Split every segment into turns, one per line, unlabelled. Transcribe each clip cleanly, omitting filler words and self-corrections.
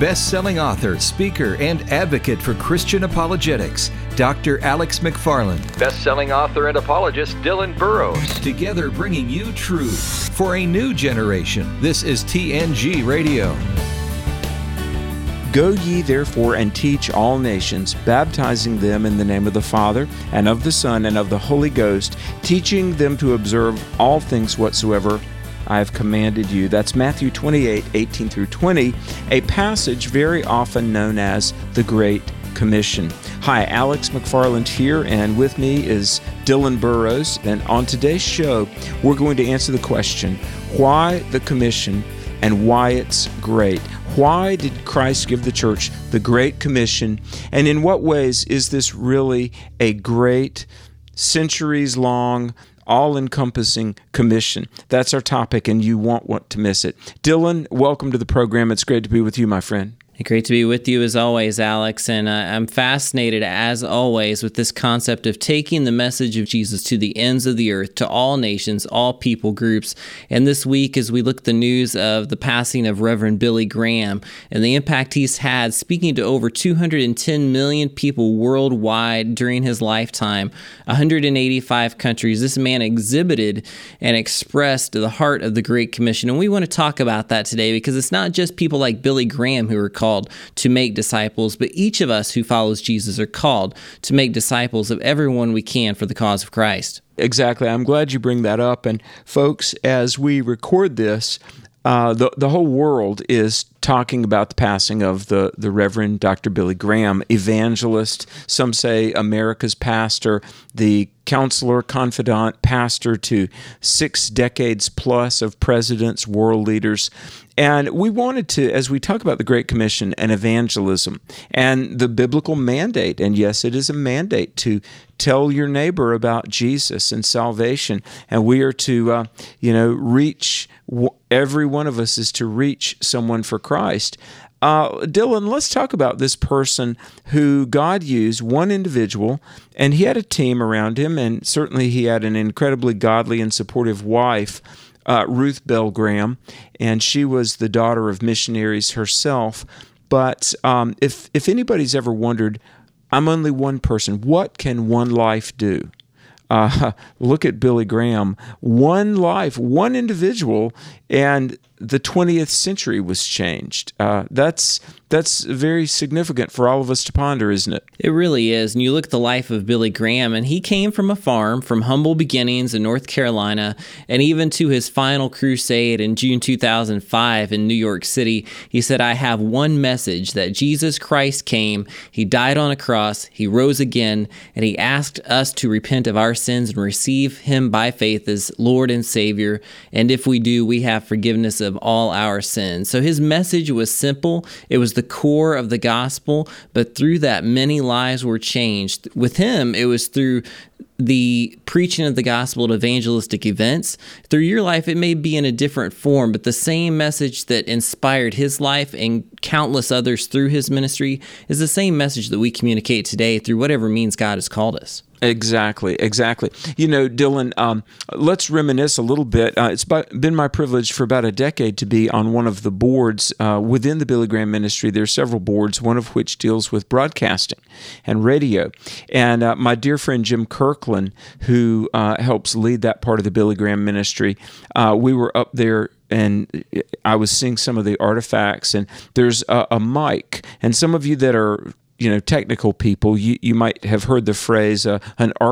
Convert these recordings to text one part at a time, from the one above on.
best-selling author, speaker, and advocate for Christian apologetics, Dr. Alex McFarland. Best-selling author and apologist, Dylan Burrows. Together bringing you truth for a new generation. This is TNG Radio.
Go ye therefore and teach all nations, baptizing them in the name of the Father, and of the Son, and of the Holy Ghost, teaching them to observe all things whatsoever I have commanded you. That's Matthew 28, 18 through 20, a passage very often known as the Great Commission. Hi, Alex McFarland here, and with me is Dylan Burrows. And on today's show, we're going to answer the question, why the commission and why it's great? Why did Christ give the church the Great Commission? And in what ways is this really a great, centuries-long, all-encompassing commission? That's our topic, and you won't want to miss it. Dylan, welcome to the program. It's great to be with you, my friend.
Great to be with you as always, Alex, and I'm fascinated as always with this concept of taking the message of Jesus to the ends of the earth, to all nations, all people groups. And this week, as we look at the news of the passing of Reverend Billy Graham and the impact he's had, speaking to over 210 million people worldwide during his lifetime, 185 countries, this man exhibited and expressed the heart of the Great Commission. And we want to talk about that today because it's not just people like Billy Graham who are called to make disciples, but each of us who follows Jesus are called to make disciples of everyone we can for the cause of Christ.
Exactly. I'm glad you bring that up. And folks, as we record this, the whole world is talking about the passing of the Reverend Dr. Billy Graham, evangelist, some say America's pastor, the counselor, confidant, pastor to 6 decades plus of presidents, world leaders. And we wanted to, as we talk about the Great Commission and evangelism and the biblical mandate, and yes, it is a mandate to tell your neighbor about Jesus and salvation, and we are to, reach, every one of us is to reach someone for Christ. Dylan, let's talk about this person who God used, one individual, and he had a team around him, and certainly he had an incredibly godly and supportive wife, Ruth Bell Graham, and she was the daughter of missionaries herself. But if anybody's ever wondered, I'm only one person, what can one life do? Look at Billy Graham, one life, one individual, and the 20th century was changed. That's very significant for all of us to ponder, isn't it?
It really is. And you look at the life of Billy Graham, and he came from a farm, from humble beginnings in North Carolina, and even to his final crusade in June 2005 in New York City, he said, I have one message, that Jesus Christ came, he died on a cross, he rose again, and he asked us to repent of our sins and receive him by faith as Lord and Savior. And if we do, we have forgiveness of all our sins. So his message was simple. It was the core of the gospel, but through that, many lives were changed. With him, it was through the preaching of the gospel at evangelistic events. Through your life, it may be in a different form, but the same message that inspired his life and countless others through his ministry is the same message that we communicate today through whatever means God has called us.
Exactly. You know, Dylan, let's reminisce a little bit. It's been my privilege for about a decade to be on one of the boards within the Billy Graham ministry. There are several boards, one of which deals with broadcasting and radio. And my dear friend Jim Kirkland, who helps lead that part of the Billy Graham ministry, we were up there and I was seeing some of the artifacts, and there's a mic. And some of you that are technical people, you might have heard the phrase, an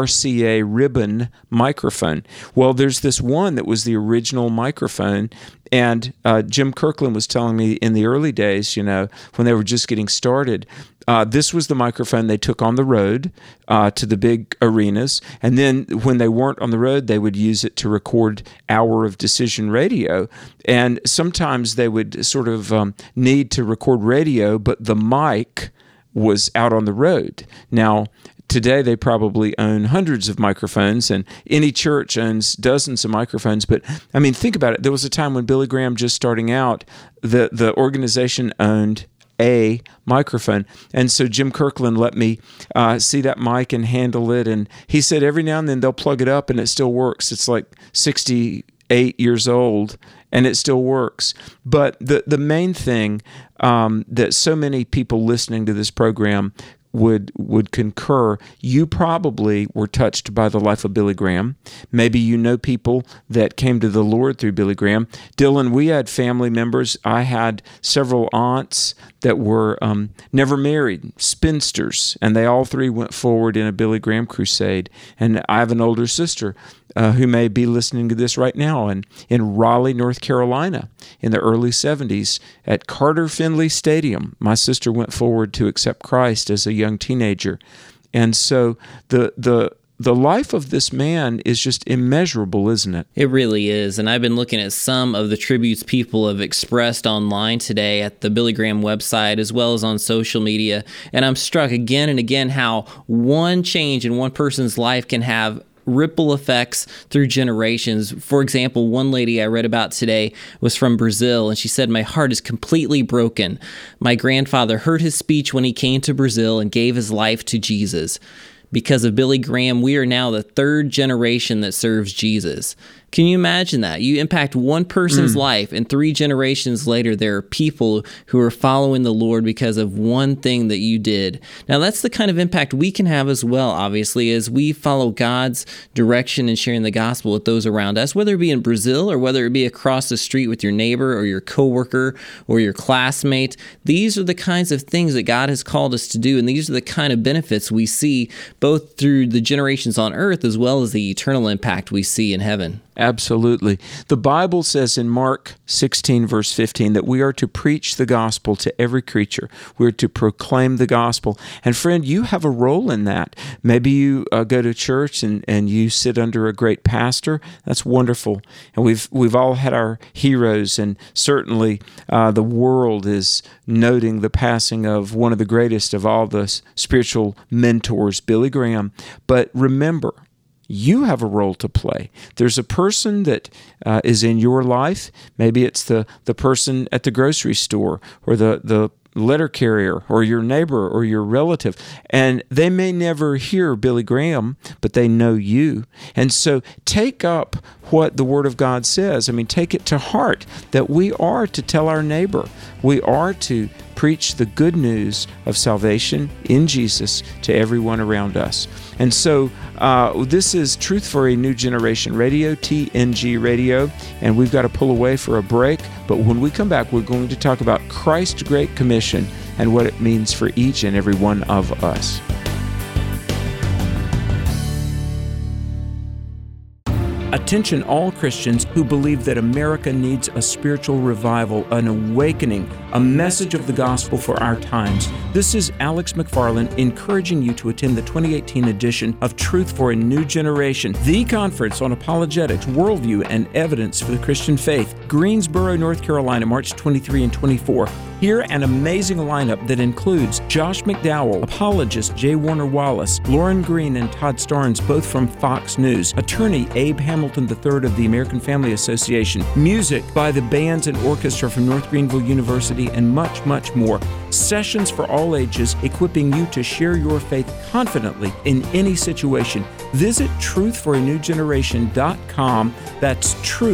RCA ribbon microphone. Well, there's this one that was the original microphone, and Jim Kirkland was telling me in the early days, when they were just getting started, this was the microphone they took on the road to the big arenas, and then when they weren't on the road, they would use it to record Hour of Decision radio, and sometimes they would sort of need to record radio, but the mic was out on the road. Now, today they probably own hundreds of microphones, and any church owns dozens of microphones. But, I mean, think about it. There was a time when Billy Graham just starting out, the organization owned a microphone. And so Jim Kirkland let me see that mic and handle it. And he said every now and then they'll plug it up and it still works. It's like 60 8 years old, and it still works. But the main thing that so many people listening to this program would concur, you probably were touched by the life of Billy Graham. Maybe you know people that came to the Lord through Billy Graham. Dylan, we had family members. I had several aunts that were never married, spinsters, and they all three went forward in a Billy Graham crusade. And I have an older sister who may be listening to this right now in Raleigh, North Carolina, in the early 70s at Carter Finley Stadium. My sister went forward to accept Christ as a young teenager. And so the life of this man is just immeasurable, isn't it?
It really is. And I've been looking at some of the tributes people have expressed online today at the Billy Graham website, as well as on social media. And I'm struck again and again how one change in one person's life can have ripple effects through generations. For example, one lady I read about today was from Brazil, and she said, "My heart is completely broken. My grandfather heard his speech when he came to Brazil and gave his life to Jesus. Because of Billy Graham, we are now the third generation that serves Jesus." Can you imagine that? You impact one person's life, and 3 generations later, there are people who are following the Lord because of one thing that you did. Now, that's the kind of impact we can have as well, obviously, as we follow God's direction in sharing the gospel with those around us, whether it be in Brazil or whether it be across the street with your neighbor or your coworker or your classmate. These are the kinds of things that God has called us to do, and these are the kind of benefits we see both through the generations on earth as well as the eternal impact we see in heaven.
Absolutely. The Bible says in Mark 16, verse 15, that we are to preach the gospel to every creature. We're to proclaim the gospel. And friend, you have a role in that. Maybe you go to church and you sit under a great pastor. That's wonderful. And we've all had our heroes, and certainly the world is noting the passing of one of the greatest of all the spiritual mentors, Billy Graham. But remember, you have a role to play. There's a person that is in your life. Maybe it's the person at the grocery store or the letter carrier or your neighbor or your relative. And they may never hear Billy Graham, but they know you. And so take up what the Word of God says. I mean, take it to heart that we are to tell our neighbor. We are to preach the good news of salvation in Jesus to everyone around us. And so this is Truth for a New Generation Radio, TNG Radio, and we've got to pull away for a break. But when we come back, we're going to talk about Christ's Great Commission and what it means for each and every one of us. Attention all Christians who believe that America needs a spiritual revival, an awakening, a message of the gospel for our times. This is Alex McFarland encouraging you to attend the 2018 edition of Truth for a New Generation, the conference on apologetics, worldview, and evidence for the Christian faith. Greensboro, North Carolina, March 23 and 24. Hear an amazing lineup that includes Josh McDowell, apologist J. Warner Wallace, Lauren Green and Todd Starnes, both from Fox News, attorney Abe Hamilton III of the American Family Association, music by the bands and orchestra from North Greenville University, and much, much more. Sessions for all ages, equipping you to share your faith confidently in any situation. Visit truthforanewgeneration.com. That's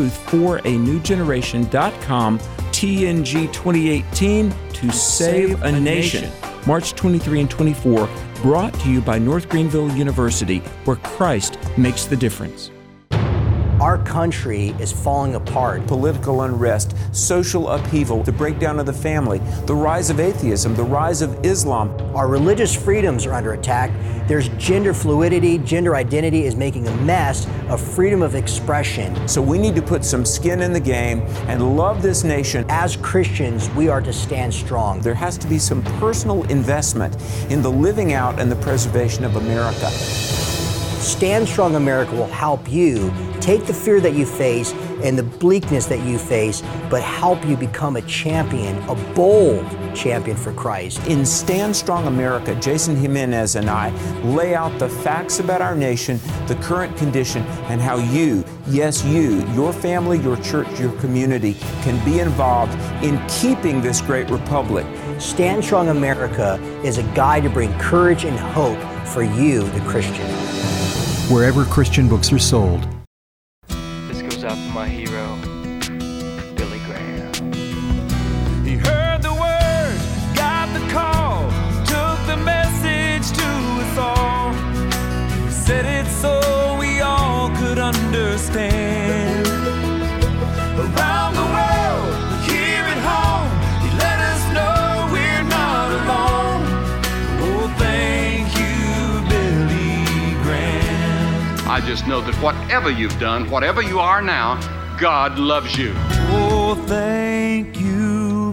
truthforanewgeneration.com. TNG 2018 to save a nation. March 23 and 24, brought to you by North Greenville University, where Christ makes the difference.
Our country is falling apart.
Political unrest, social upheaval, the breakdown of the family, the rise of atheism, the rise of Islam.
Our religious freedoms are under attack. There's gender fluidity. Gender identity is making a mess of freedom of expression.
So we need to put some skin in the game and love this nation.
As Christians, we are to stand strong.
There has to be some personal investment in the living out and the preservation of America.
Stand Strong America will help you take the fear that you face and the bleakness that you face, but help you become a champion, a bold champion for Christ.
In Stand Strong America, Jason Jimenez and I lay out the facts about our nation, the current condition, and how you, yes you, your family, your church, your community can be involved in keeping this great republic.
Stand Strong America is a guide to bring courage and hope for you, the Christian.
Wherever Christian books are sold.
This goes out to my hero, Billy Graham.
He heard the word, got the call, took the message to us all. He said it so we all could understand. Around the world, here at home, he let us know we're not alone. Oh, thank you, Billy Graham.
I just know that whatever you've done, whatever you are now, God loves you.
Oh, thank you,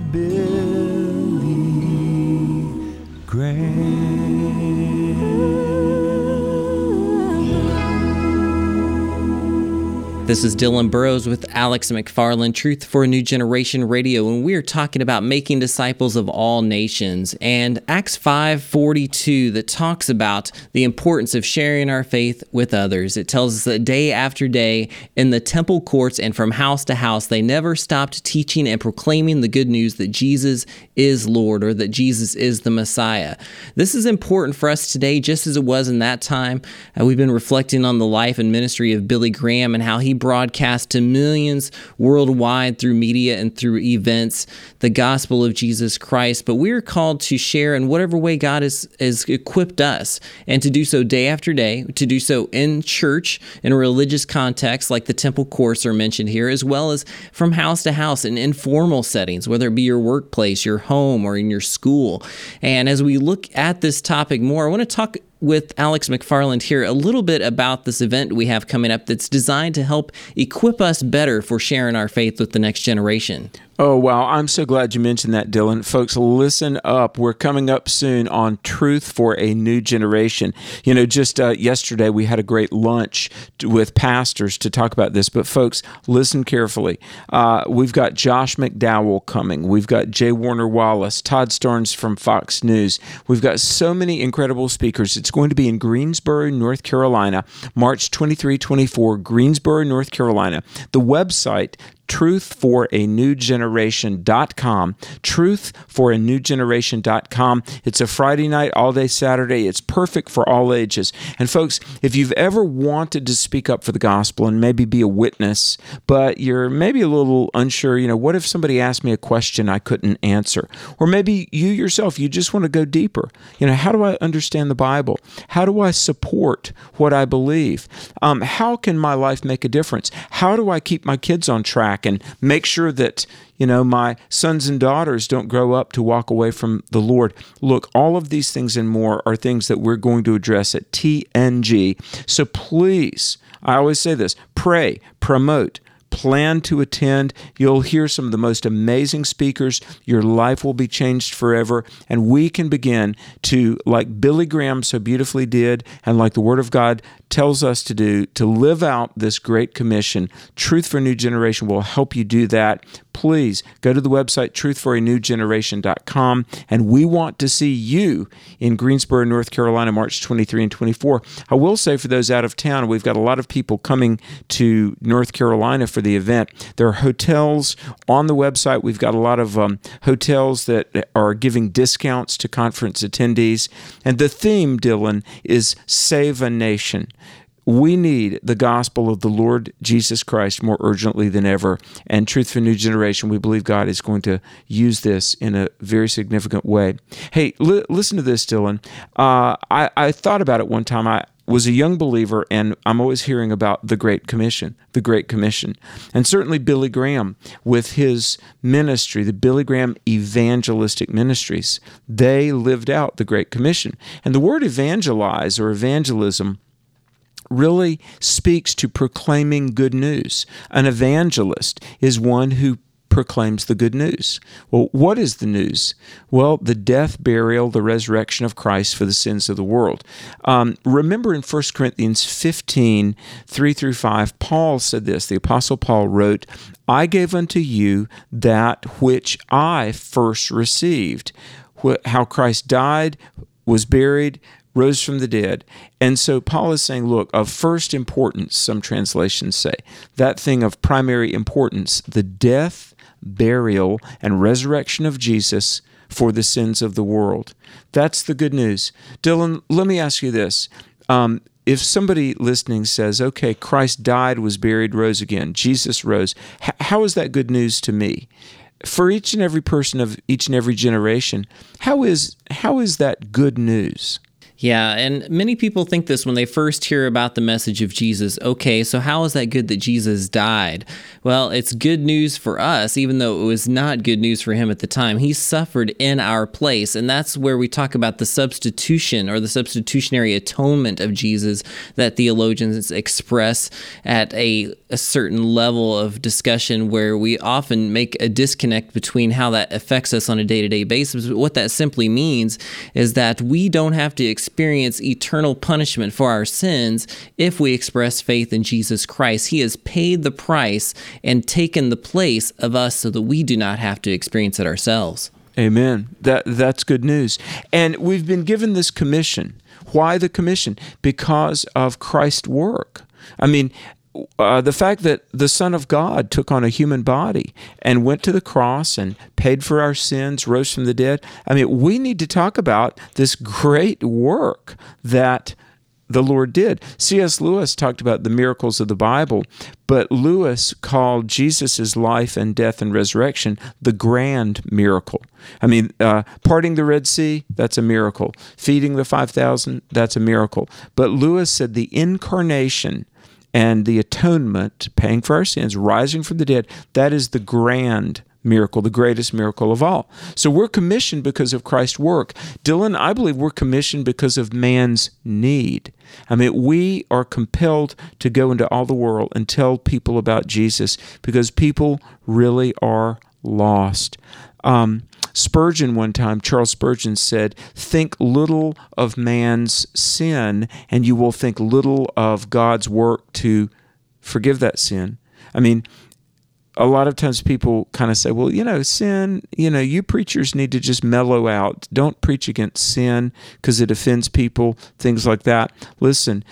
Billy Graham.
This is Dylan Burrows with Alex McFarland, Truth for a New Generation Radio, and we are talking about making disciples of all nations. And Acts 5:42 that talks about the importance of sharing our faith with others. It tells us that day after day in the temple courts and from house to house, they never stopped teaching and proclaiming the good news that Jesus is Lord, or that Jesus is the Messiah. This is important for us today, just as it was in that time. We've been reflecting on the life and ministry of Billy Graham and how he broadcast to millions worldwide through media and through events the gospel of Jesus Christ. But we're called to share in whatever way God has equipped us, and to do so day after day, to do so in church, in a religious context like the temple courts are mentioned here, as well as from house to house in informal settings, whether it be your workplace, your home, or in your school. And as we look at this topic more, I want to talk with Alex McFarland here a little bit about this event we have coming up that's designed to help equip us better for sharing our faith with the next generation.
Oh, wow. I'm so glad you mentioned that, Dylan. Folks, listen up. We're coming up soon on Truth for a New Generation. You know, just yesterday we had a great lunch with pastors to talk about this. But folks, listen carefully. We've got Josh McDowell coming. We've got Jay Warner Wallace, Todd Starnes from Fox News. We've got so many incredible speakers. It's going to be in Greensboro, North Carolina, March 23-24, Greensboro, North Carolina. The website, truthforanewgeneration.com, truthforanewgeneration.com. It's a Friday night, all day Saturday. It's perfect for all ages. And folks, if you've ever wanted to speak up for the gospel and maybe be a witness, but you're maybe a little unsure, you know, what if somebody asked me a question I couldn't answer? Or maybe you yourself, you just want to go deeper. You know, how do I understand the Bible? How do I support what I believe? How can my life make a difference? How do I keep my kids on track and make sure that, you know, my sons and daughters don't grow up to walk away from the Lord? Look, all of these things and more are things that we're going to address at TNG. So please, I always say this, pray, promote, plan to attend. You'll hear some of the most amazing speakers. Your life will be changed forever. And we can begin to, like Billy Graham so beautifully did, and like the Word of God tells us to do, to live out this great commission. Truth for a New Generation will help you do that. Please go to the website, truthforanewgeneration.com, and we want to see you in Greensboro, North Carolina, March 23 and 24. I will say for those out of town, we've got a lot of people coming to North Carolina for the event. There are hotels on the website. We've got a lot of hotels that are giving discounts to conference attendees. And the theme, Dylan, is Save a Nation. We need the gospel of the Lord Jesus Christ more urgently than ever. And Truth for a New Generation, we believe God is going to use this in a very significant way. Hey, listen to this, Dylan. I thought about it one time. I was a young believer, and I'm always hearing about the Great Commission, the Great Commission. And certainly Billy Graham, with his ministry, the Billy Graham Evangelistic Ministries, they lived out the Great Commission. And the word evangelize or evangelism really speaks to proclaiming good news. An evangelist is one who proclaims the good news. Well, what is the news? Well, the death, burial, the resurrection of Christ for the sins of the world. Remember in 1 Corinthians 15, 3-5, Paul said this, the Apostle Paul wrote, I gave unto you that which I first received, how Christ died, was buried, rose from the dead. And so Paul is saying, look, of first importance, some translations say, that thing of primary importance, the death, burial, and resurrection of Jesus for the sins of the world. That's the good news. Dylan, let me ask you this. if somebody listening says, okay, Christ died, was buried, rose again, Jesus rose, how is that good news to me? For each and every person of each and every generation, how is that good news?
Yeah, and many people think this when they first hear about the message of Jesus. Okay, so how is that good that Jesus died? Well, it's good news for us, even though it was not good news for him at the time. He suffered in our place, and that's where we talk about the substitution or the substitutionary atonement of Jesus that theologians express at a certain level of discussion where we often make a disconnect between how that affects us on a day-to-day basis. But what that simply means is that we don't have to experience eternal punishment for our sins if we express faith in Jesus Christ. He has paid the price and taken the place of us so that we do not have to experience it ourselves.
Amen. That's good news. And we've been given this commission. Why the commission? Because of Christ's work. I mean, the fact that the Son of God took on a human body and went to the cross and paid for our sins, rose from the dead. I mean, we need to talk about this great work that the Lord did. C.S. Lewis talked about the miracles of the Bible, but Lewis called Jesus' life and death and resurrection the grand miracle. I mean, parting the Red Sea, that's a miracle. Feeding the 5,000, that's a miracle. But Lewis said the incarnation and the atonement, paying for our sins, rising from the dead, that is the grand miracle, the greatest miracle of all. So we're commissioned because of Christ's work. Dylan, I believe we're commissioned because of man's need. I mean, we are compelled to go into all the world and tell people about Jesus because people really are lost. Spurgeon one time, Charles Spurgeon said, think little of man's sin and you will think little of God's work to forgive that sin. I mean, a lot of times people kind of say, well, sin, you preachers need to just mellow out. Don't preach against sin because it offends people, things like that. Listen,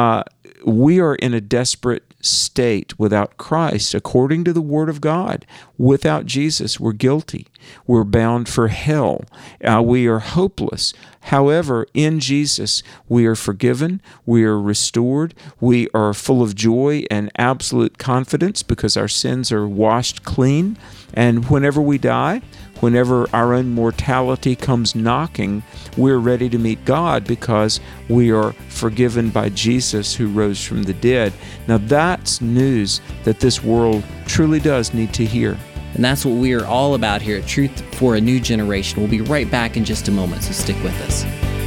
we are in a desperate state without Christ. According to the Word of God, without Jesus, we're guilty. We're bound for hell. We are hopeless. However, in Jesus, we are forgiven. We are restored. We are full of joy and absolute confidence because our sins are washed clean. And whenever we die, whenever our own mortality comes knocking, we're ready to meet God because we are forgiven by Jesus who rose from the dead. Now that's news that this world truly does need to hear.
And that's what we are all about here at Truth for a New Generation. We'll be right back in just a moment, so stick with us.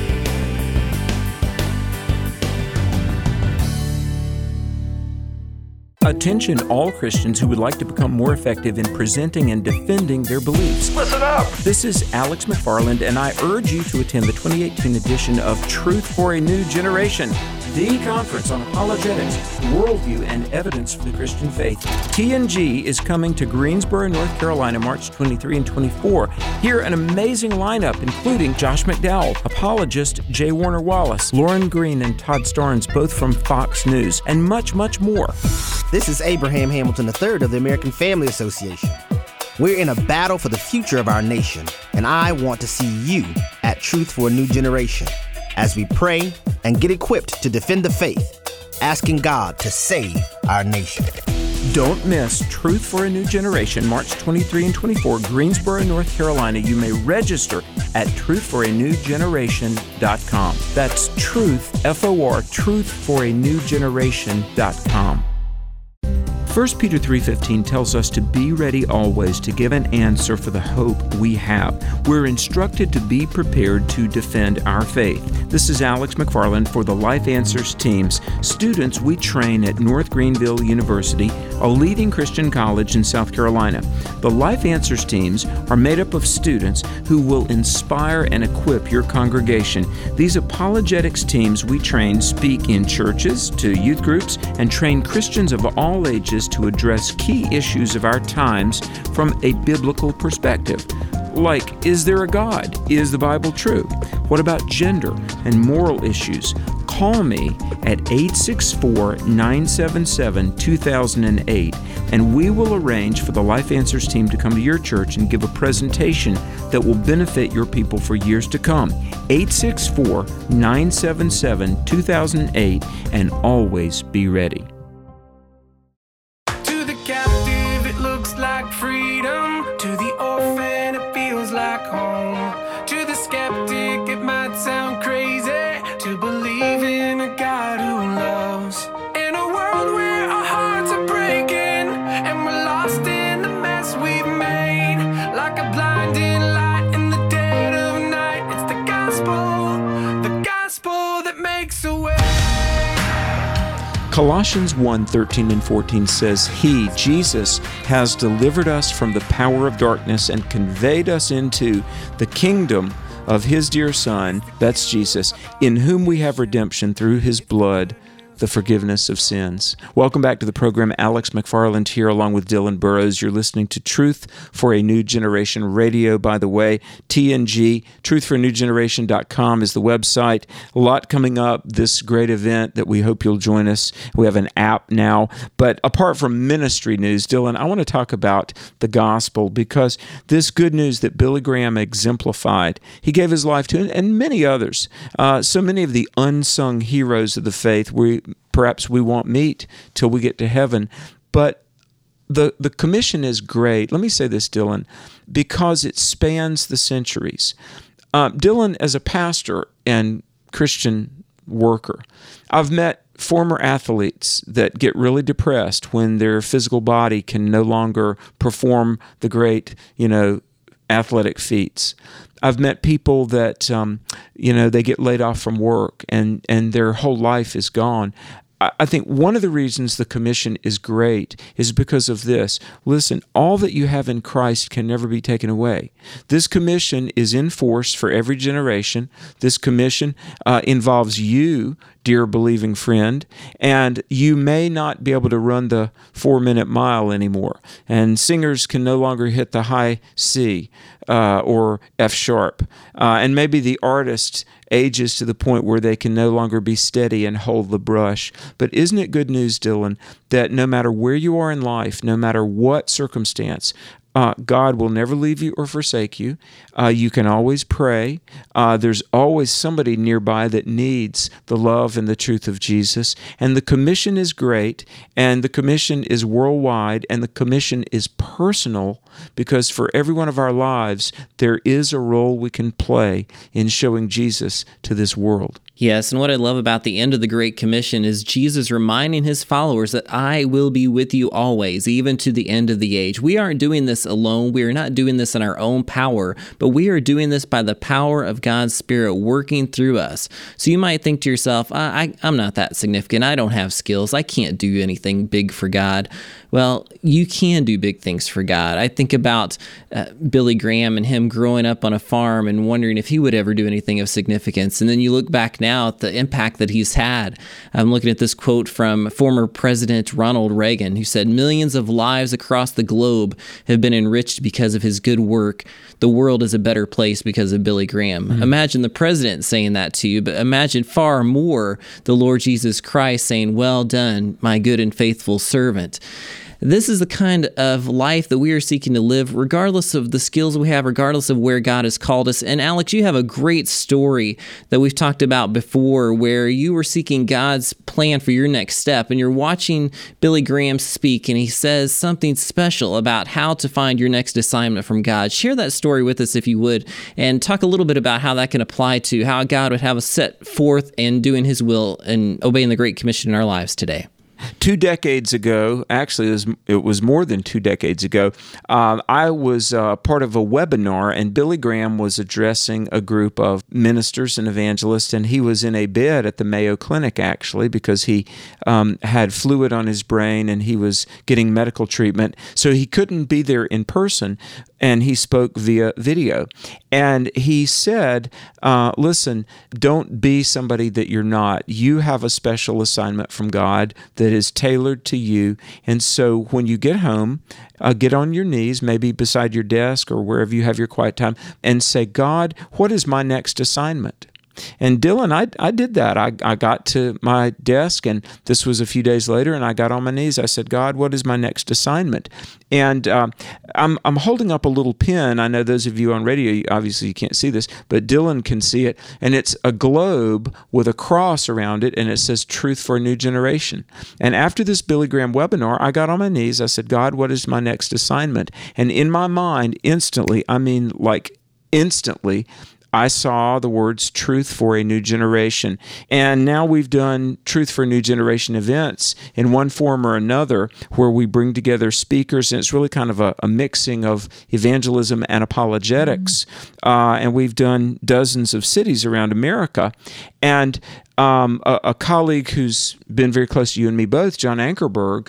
Attention all Christians who would like to become more effective in presenting and defending their beliefs.
Listen up!
This is Alex McFarland, and I urge you to attend the 2018 edition of Truth for a New Generation, the conference on apologetics, worldview, and evidence for the Christian faith. TNG is coming to Greensboro, North Carolina, March 23 and 24. Hear an amazing lineup, including Josh McDowell, apologist J. Warner Wallace, Lauren Green, and Todd Starnes, both from Fox News, and much, much more.
This is Abraham Hamilton III of the American Family Association. We're in a battle for the future of our nation, and I want to see you at Truth for a New Generation as we pray and get equipped to defend the faith, asking God to save our nation.
Don't miss Truth for a New Generation, March 23 and 24, Greensboro, North Carolina. You may register at truthforanewgeneration.com. That's truth, F-O-R, truthforanewgeneration.com. 1 Peter 3:15 tells us to be ready always to give an answer for the hope we have. We're instructed to be prepared to defend our faith. This is Alex McFarland for the Life Answers teams, students we train at North Greenville University, a leading Christian college in South Carolina. The Life Answers teams are made up of students who will inspire and equip your congregation. These apologetics teams we train speak in churches, to youth groups, and train Christians of all ages to address key issues of our times from a biblical perspective. Like, is there a God? Is the Bible true? What about gender and moral issues? call me at 864-977-2008, and we will arrange for the Life Answers team to come to your church and give a presentation that will benefit your people for years to come. 864-977-2008, and always be ready.
To the captive, it looks like freedom. To the orphan, it feels like home. To the skeptic, it might sound crazy to believe in a God who loves. In a world where our hearts are breaking and we're lost in the mess we've made, like a blinding light in the dead of night, it's the gospel that makes a way.
Colossians 1:13 and 14 says, He, Jesus, has delivered us from the power of darkness and conveyed us into the kingdom of His dear Son, that's Jesus, in whom we have redemption through His blood, the forgiveness of sins. Welcome back to the program. Alex McFarland here along with Dylan Burrows. You're listening to Truth for a New Generation Radio, by the way. TNG, truthforanewgeneration.com is the website. A lot coming up, this great event that we hope you'll join us. We have an app now. But apart from ministry news, Dylan, I want to talk about the gospel, because this good news that Billy Graham exemplified, he gave his life to, and many others, so many of the unsung heroes of the faith, perhaps we won't meet till we get to heaven. But the commission is great. Let me say this, Dylan, because it spans the centuries. Dylan, as a pastor and Christian worker, I've met former athletes that get really depressed when their physical body can no longer perform the great, athletic feats. I've met people that, they get laid off from work and their whole life is gone. I think one of the reasons the commission is great is because of this. Listen, all that you have in Christ can never be taken away. This commission is in force for every generation. This commission involves you, dear believing friend, and you may not be able to run the 4-minute mile anymore. And singers can no longer hit the high C or F sharp. And maybe the artist ages to the point where they can no longer be steady and hold the brush. But isn't it good news, Dylan, that no matter where you are in life, no matter what circumstance, God will never leave you or forsake you. You can always pray. There's always somebody nearby that needs the love and the truth of Jesus. And the commission is great, and the commission is worldwide, and the commission is personal, because for every one of our lives, there is a role we can play in showing Jesus to this world.
Yes, and what I love about the end of the Great Commission is Jesus reminding His followers that I will be with you always, even to the end of the age. We aren't doing this alone. We are not doing this in our own power, but we are doing this by the power of God's Spirit working through us. So you might think to yourself, I'm not that significant. I don't have skills. I can't do anything big for God. Well, you can do big things for God. I think about Billy Graham and him growing up on a farm and wondering if he would ever do anything of significance. And then you look back now at the impact that he's had. I'm looking at this quote from former President Ronald Reagan, who said, "Millions of lives across the globe have been enriched because of his good work. The world is a better place because of Billy Graham." Mm-hmm. Imagine the president saying that to you, but imagine far more the Lord Jesus Christ saying, "Well done, my good and faithful servant." This is the kind of life that we are seeking to live, regardless of the skills we have, regardless of where God has called us. And Alex, you have a great story that we've talked about before where you were seeking God's plan for your next step, and you're watching Billy Graham speak, and he says something special about how to find your next assignment from God. Share that story with us if you would, and talk a little bit about how that can apply to how God would have us set forth in doing His will and obeying the Great Commission in our lives today.
2 decades ago, actually it was more than 2 decades ago, I was part of a webinar, and Billy Graham was addressing a group of ministers and evangelists, and he was in a bed at the Mayo Clinic, actually, because he had fluid on his brain and he was getting medical treatment, so he couldn't be there in person, and he spoke via video. And he said, listen, don't be somebody that you're not. You have a special assignment from God that is tailored to you. And so when you get home, get on your knees, maybe beside your desk or wherever you have your quiet time, and say, God, what is my next assignment? And Dylan, I did that. I got to my desk, and this was a few days later, and I got on my knees. I said, God, what is my next assignment? And I'm holding up a little pin. I know those of you on radio, obviously you can't see this, but Dylan can see it. And it's a globe with a cross around it, and it says Truth for a New Generation. And after this Billy Graham webinar, I got on my knees. I said, God, what is my next assignment? And in my mind, instantly, I saw the words Truth for a New Generation. And now we've done Truth for a New Generation events in one form or another where we bring together speakers, and it's really kind of a mixing of evangelism and apologetics. And we've done dozens of cities around America. And a colleague who's been very close to you and me both, John Ankerberg,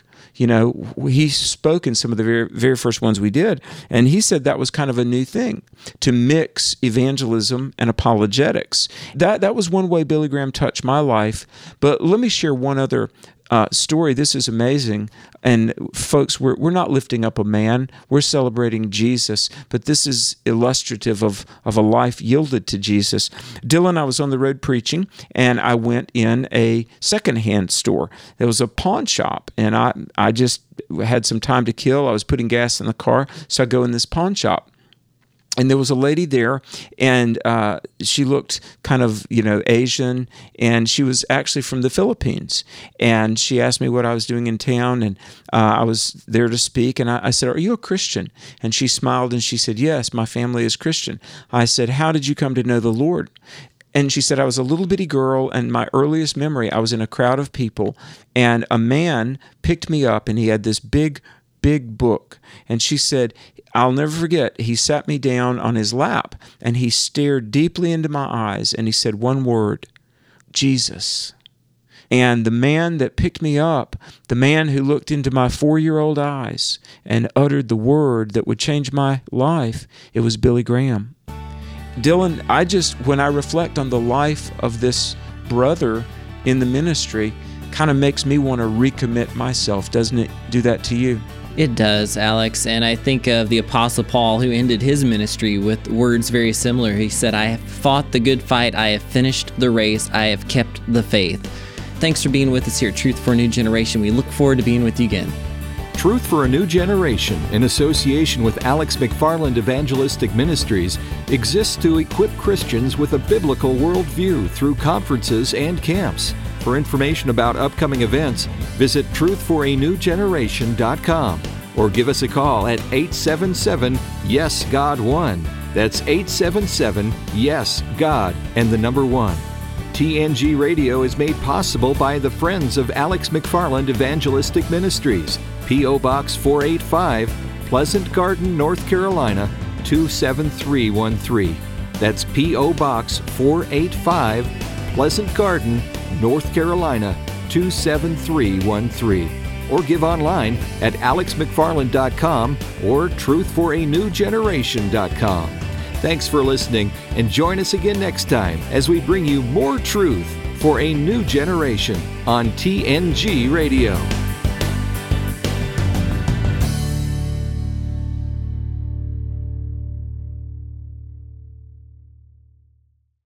he spoke in some of the very, very first ones we did, and he said that was kind of a new thing, to mix evangelism and apologetics. That was one way Billy Graham touched my life. But let me share one other story. This is amazing. And folks, we're not lifting up a man. We're celebrating Jesus. But this is illustrative of a life yielded to Jesus. Dylan, I was on the road preaching, and I went in a secondhand store. There was a pawn shop, and I just had some time to kill. I was putting gas in the car, so I go in this pawn shop. And there was a lady there, and she looked kind of, Asian, and she was actually from the Philippines. And she asked me what I was doing in town, and I was there to speak. And I said, "Are you a Christian?" And she smiled, and she said, "Yes, my family is Christian." I said, "How did you come to know the Lord?" And she said, "I was a little bitty girl, and my earliest memory, I was in a crowd of people, and a man picked me up, and he had this big book." And she said, I'll never forget, he sat me down on his lap, and he stared deeply into my eyes, and he said one word, Jesus. And the man that picked me up, the man who looked into my 4-year-old eyes and uttered the word that would change my life, it was Billy Graham. Dylan, when I reflect on the life of this brother in the ministry, kind of makes me want to recommit myself. Doesn't it do that to you?
It does, Alex, and I think of the Apostle Paul, who ended his ministry with words very similar. He said, "I have fought the good fight, I have finished the race, I have kept the faith." Thanks for being with us here at Truth for a New Generation. We look forward to being with you again.
Truth for a New Generation, in association with Alex McFarland Evangelistic Ministries, exists to equip Christians with a biblical worldview through conferences and camps. For information about upcoming events, visit truthforanewgeneration.com or give us a call at 877-YES-GOD-1. That's 877-YES-GOD and the number 1. TNG Radio is made possible by the Friends of Alex McFarland Evangelistic Ministries, P.O. Box 485, Pleasant Garden, North Carolina, 27313. That's P.O. Box 485, Pleasant Garden, North Carolina, 27313. Or give online at alexmcfarland.com or truthforanewgeneration.com. Thanks for listening, and join us again next time as we bring you more truth for a new generation on TNG Radio.